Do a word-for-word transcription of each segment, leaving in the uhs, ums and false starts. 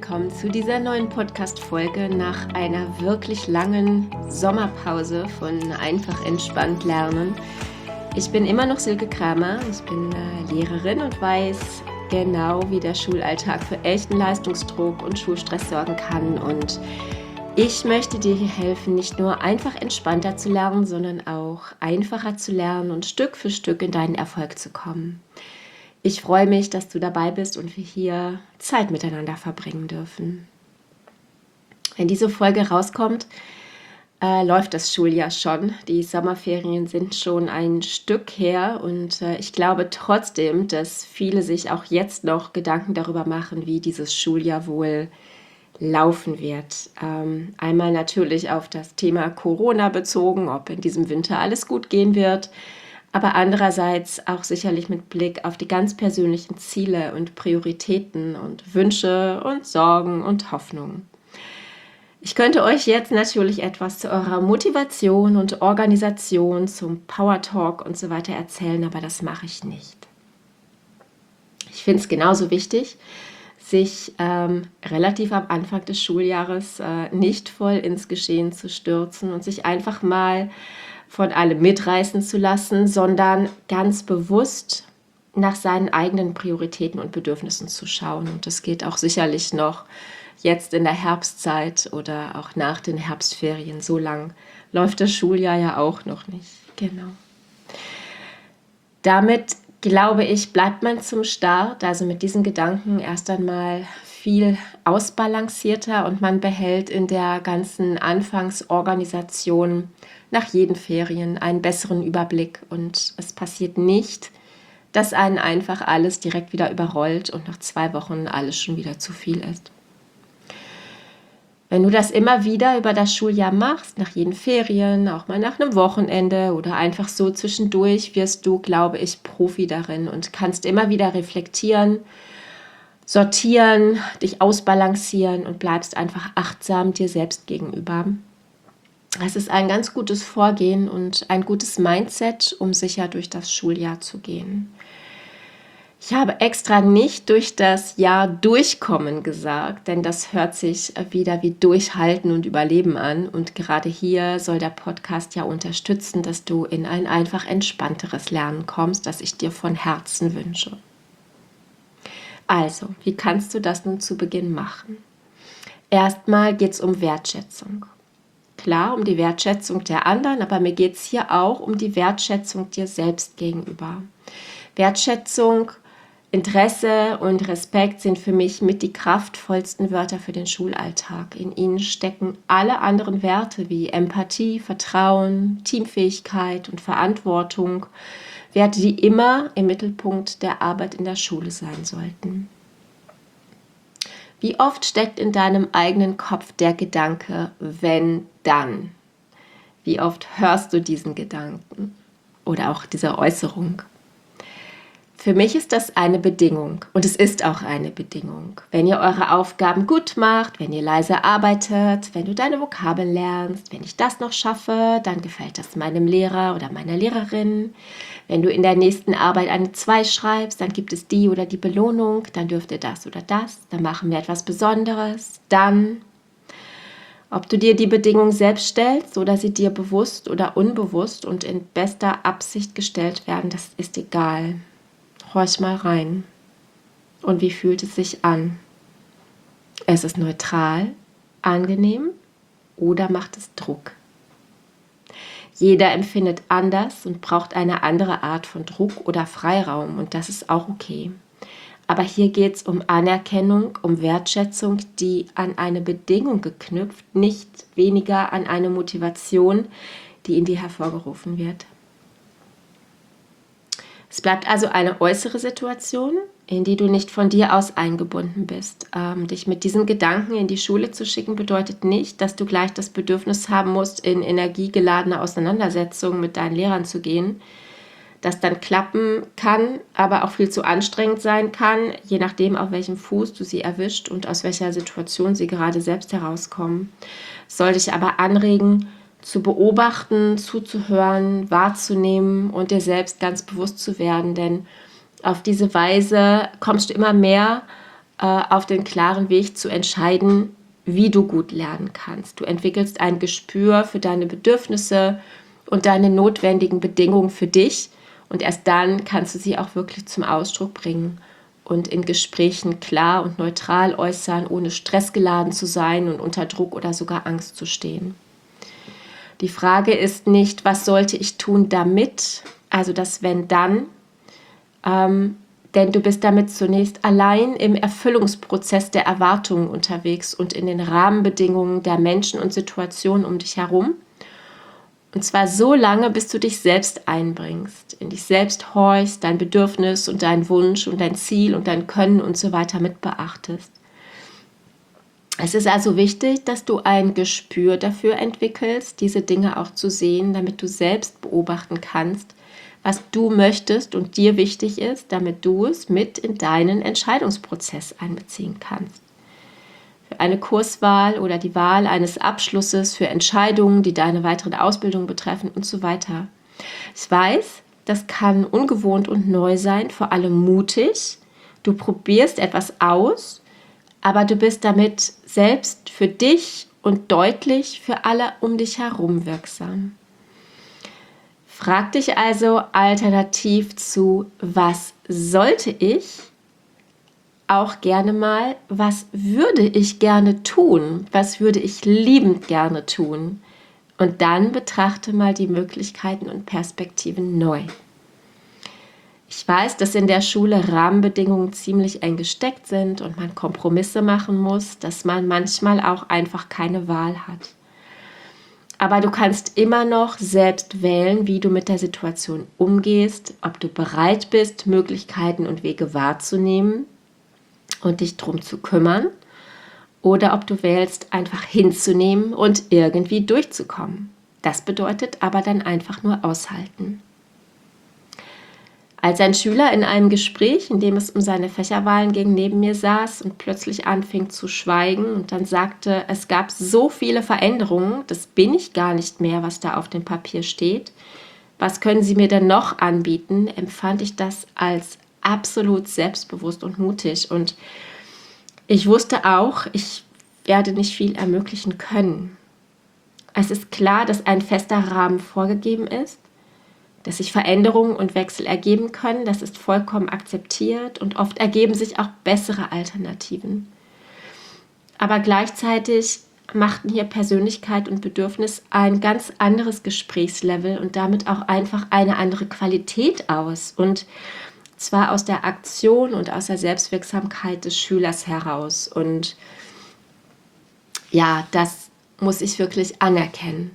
willkommen zu dieser neuen Podcast-Folge nach einer wirklich langen Sommerpause von Einfach entspannt lernen. Ich bin immer noch Silke Kramer, ich bin äh, Lehrerin und weiß genau, wie der Schulalltag für echten Leistungsdruck und Schulstress sorgen kann. Und ich möchte dir hier helfen, nicht nur einfach entspannter zu lernen, sondern auch einfacher zu lernen und Stück für Stück in deinen Erfolg zu kommen. Ich freue mich, dass du dabei bist und wir hier Zeit miteinander verbringen dürfen. Wenn diese Folge rauskommt, äh, läuft das Schuljahr schon. Die Sommerferien sind schon ein Stück her und äh, ich glaube trotzdem, dass viele sich auch jetzt noch Gedanken darüber machen, wie dieses Schuljahr wohl laufen wird. Ähm, einmal natürlich auf das Thema Corona bezogen, ob in diesem Winter alles gut gehen wird, aber andererseits auch sicherlich mit Blick auf die ganz persönlichen Ziele und Prioritäten und Wünsche und Sorgen und Hoffnungen. Ich könnte euch jetzt natürlich etwas zu eurer Motivation und Organisation, zum Power Talk und so weiter erzählen, aber das mache ich nicht. Ich finde es genauso wichtig, sich ähm, relativ am Anfang des Schuljahres äh, nicht voll ins Geschehen zu stürzen und sich einfach mal von allem mitreißen zu lassen, sondern ganz bewusst nach seinen eigenen Prioritäten und Bedürfnissen zu schauen. Und das geht auch sicherlich noch jetzt in der Herbstzeit oder auch nach den Herbstferien. So lang läuft das Schuljahr ja auch noch nicht. Genau. Damit, glaube ich, bleibt man zum Start, also mit diesen Gedanken erst einmal viel ausbalancierter und man behält in der ganzen Anfangsorganisation nach jeden Ferien einen besseren Überblick und es passiert nicht, dass einen einfach alles direkt wieder überrollt und nach zwei Wochen alles schon wieder zu viel ist. Wenn du das immer wieder über das Schuljahr machst, nach jeden Ferien, auch mal nach einem Wochenende oder einfach so zwischendurch, wirst du, glaube ich, Profi darin und kannst immer wieder reflektieren, sortieren, dich ausbalancieren und bleibst einfach achtsam dir selbst gegenüber. Es ist ein ganz gutes Vorgehen und ein gutes Mindset, um sicher durch das Schuljahr zu gehen. Ich habe extra nicht durch das Jahr durchkommen gesagt, denn das hört sich wieder wie Durchhalten und Überleben an. Und gerade hier soll der Podcast ja unterstützen, dass du in ein einfach entspannteres Lernen kommst, das ich dir von Herzen wünsche. Also, wie kannst du das nun zu Beginn machen? Erstmal geht es um Wertschätzung. Klar, um die Wertschätzung der anderen, aber mir geht es hier auch um die Wertschätzung dir selbst gegenüber. Wertschätzung, Interesse und Respekt sind für mich mit die kraftvollsten Wörter für den Schulalltag. In ihnen stecken alle anderen Werte wie Empathie, Vertrauen, Teamfähigkeit und Verantwortung. Werte, die immer im Mittelpunkt der Arbeit in der Schule sein sollten. Wie oft steckt in deinem eigenen Kopf der Gedanke, wenn, dann? Wie oft hörst du diesen Gedanken oder auch diese Äußerung? Für mich ist das eine Bedingung und es ist auch eine Bedingung. Wenn ihr eure Aufgaben gut macht, wenn ihr leise arbeitet, wenn du deine Vokabeln lernst, wenn ich das noch schaffe, dann gefällt das meinem Lehrer oder meiner Lehrerin. Wenn du in der nächsten Arbeit eine zwei schreibst, dann gibt es die oder die Belohnung, dann dürft ihr das oder das, dann machen wir etwas Besonderes, dann. Ob du dir die Bedingung selbst stellst oder sie dir bewusst oder unbewusst und in bester Absicht gestellt werden, das ist egal. Horch mal rein. Und wie fühlt es sich an? Ist es neutral, angenehm oder macht es Druck? Jeder empfindet anders und braucht eine andere Art von Druck oder Freiraum und das ist auch okay. Aber hier geht es um Anerkennung, um Wertschätzung, die an eine Bedingung geknüpft, nicht weniger an eine Motivation, die in dir hervorgerufen wird. Es bleibt also eine äußere Situation, in die du nicht von dir aus eingebunden bist. Ähm, dich mit diesen Gedanken in die Schule zu schicken, bedeutet nicht, dass du gleich das Bedürfnis haben musst, in energiegeladene Auseinandersetzungen mit deinen Lehrern zu gehen. Das dann klappen kann, aber auch viel zu anstrengend sein kann, je nachdem, auf welchem Fuß du sie erwischt und aus welcher Situation sie gerade selbst herauskommen. Es soll dich aber anregen, zu beobachten, zuzuhören, wahrzunehmen und dir selbst ganz bewusst zu werden, denn auf diese Weise kommst du immer mehr äh, auf den klaren Weg zu entscheiden, wie du gut lernen kannst. Du entwickelst ein Gespür für deine Bedürfnisse und deine notwendigen Bedingungen für dich und erst dann kannst du sie auch wirklich zum Ausdruck bringen und in Gesprächen klar und neutral äußern, ohne stressgeladen zu sein und unter Druck oder sogar Angst zu stehen. Die Frage ist nicht, was sollte ich tun damit, also das wenn dann, ähm, denn du bist damit zunächst allein im Erfüllungsprozess der Erwartungen unterwegs und in den Rahmenbedingungen der Menschen und Situationen um dich herum. Und zwar so lange, bis du dich selbst einbringst, in dich selbst horchst, dein Bedürfnis und dein Wunsch und dein Ziel und dein Können und so weiter mit beachtest. Es ist also wichtig, dass du ein Gespür dafür entwickelst, diese Dinge auch zu sehen, damit du selbst beobachten kannst, was du möchtest und dir wichtig ist, damit du es mit in deinen Entscheidungsprozess einbeziehen kannst. Für eine Kurswahl oder die Wahl eines Abschlusses, für Entscheidungen, die deine weiteren Ausbildung betreffen und so weiter. Ich weiß, das kann ungewohnt und neu sein, vor allem mutig. Du probierst etwas aus, aber du bist damit selbst für dich und deutlich für alle um dich herum wirksam. Frag dich also alternativ zu, was sollte ich, auch gerne mal, was würde ich gerne tun, was würde ich liebend gerne tun. Und dann betrachte mal die Möglichkeiten und Perspektiven neu. Ich weiß, dass in der Schule Rahmenbedingungen ziemlich eng gesteckt sind und man Kompromisse machen muss, dass man manchmal auch einfach keine Wahl hat. Aber du kannst immer noch selbst wählen, wie du mit der Situation umgehst, ob du bereit bist, Möglichkeiten und Wege wahrzunehmen und dich drum zu kümmern, oder ob du wählst, einfach hinzunehmen und irgendwie durchzukommen. Das bedeutet aber dann einfach nur aushalten. Als ein Schüler in einem Gespräch, in dem es um seine Fächerwahlen ging, neben mir saß und plötzlich anfing zu schweigen und dann sagte, es gab so viele Veränderungen, das bin ich gar nicht mehr, was da auf dem Papier steht. Was können Sie mir denn noch anbieten? Empfand ich das als absolut selbstbewusst und mutig. Und ich wusste auch, ich werde nicht viel ermöglichen können. Es ist klar, dass ein fester Rahmen vorgegeben ist, dass sich Veränderungen und Wechsel ergeben können, das ist vollkommen akzeptiert und oft ergeben sich auch bessere Alternativen. Aber gleichzeitig machten hier Persönlichkeit und Bedürfnis ein ganz anderes Gesprächslevel und damit auch einfach eine andere Qualität aus. Und zwar aus der Aktion und aus der Selbstwirksamkeit des Schülers heraus. Und ja, das muss ich wirklich anerkennen.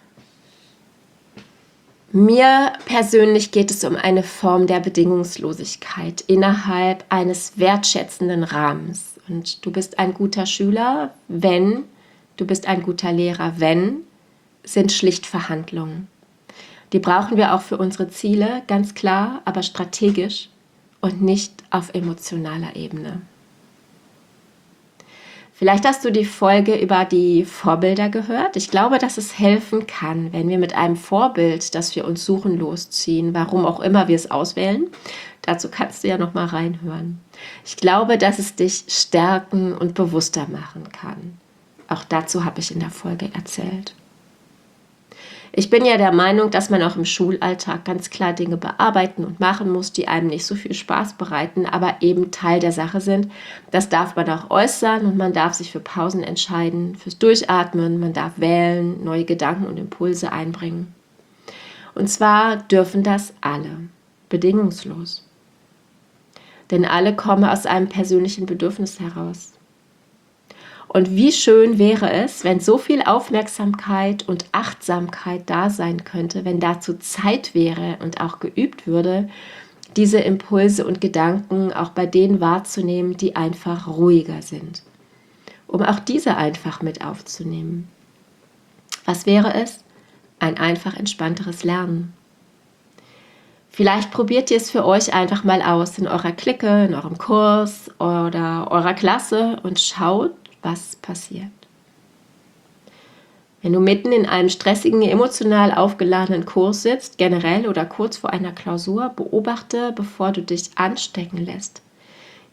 Mir persönlich geht es um eine Form der Bedingungslosigkeit innerhalb eines wertschätzenden Rahmens. Und du bist ein guter Schüler, wenn, du bist ein guter Lehrer, wenn, sind schlicht Verhandlungen. Die brauchen wir auch für unsere Ziele, ganz klar, aber strategisch und nicht auf emotionaler Ebene. Vielleicht hast du die Folge über die Vorbilder gehört. Ich glaube, dass es helfen kann, wenn wir mit einem Vorbild, das wir uns suchen, losziehen, warum auch immer wir es auswählen. Dazu kannst du ja noch mal reinhören. Ich glaube, dass es dich stärken und bewusster machen kann. Auch dazu habe ich in der Folge erzählt. Ich bin ja der Meinung, dass man auch im Schulalltag ganz klar Dinge bearbeiten und machen muss, die einem nicht so viel Spaß bereiten, aber eben Teil der Sache sind. Das darf man auch äußern und man darf sich für Pausen entscheiden, fürs Durchatmen, man darf wählen, neue Gedanken und Impulse einbringen. Und zwar dürfen das alle, bedingungslos. Denn alle kommen aus einem persönlichen Bedürfnis heraus. Und wie schön wäre es, wenn so viel Aufmerksamkeit und Achtsamkeit da sein könnte, wenn dazu Zeit wäre und auch geübt würde, diese Impulse und Gedanken auch bei denen wahrzunehmen, die einfach ruhiger sind, um auch diese einfach mit aufzunehmen. Was wäre es? Ein einfach entspannteres Lernen. Vielleicht probiert ihr es für euch einfach mal aus in eurer Clique, in eurem Kurs oder eurer Klasse und schaut, was passiert. Wenn du mitten in einem stressigen, emotional aufgeladenen Kurs sitzt, generell oder kurz vor einer Klausur, beobachte, bevor du dich anstecken lässt.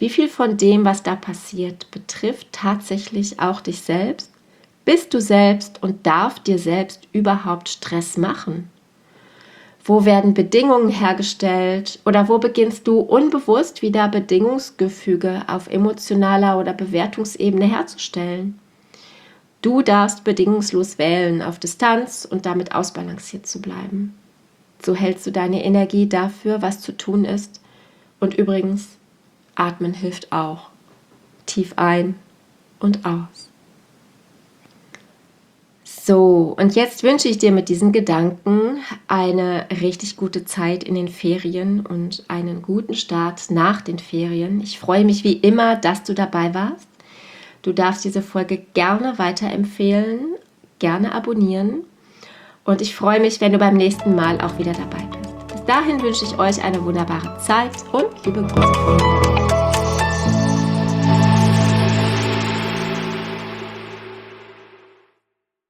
Wie viel von dem, was da passiert, betrifft tatsächlich auch dich selbst? Bist du selbst und darf dir selbst überhaupt Stress machen? Wo werden Bedingungen hergestellt oder wo beginnst du unbewusst wieder Bedingungsgefüge auf emotionaler oder Bewertungsebene herzustellen? Du darfst bedingungslos wählen, auf Distanz und damit ausbalanciert zu bleiben. So hältst du deine Energie dafür, was zu tun ist. Und übrigens, atmen hilft auch. Tief ein und aus. So, und jetzt wünsche ich dir mit diesen Gedanken eine richtig gute Zeit in den Ferien und einen guten Start nach den Ferien. Ich freue mich wie immer, dass du dabei warst. Du darfst diese Folge gerne weiterempfehlen, gerne abonnieren und ich freue mich, wenn du beim nächsten Mal auch wieder dabei bist. Bis dahin wünsche ich euch eine wunderbare Zeit und liebe Grüße.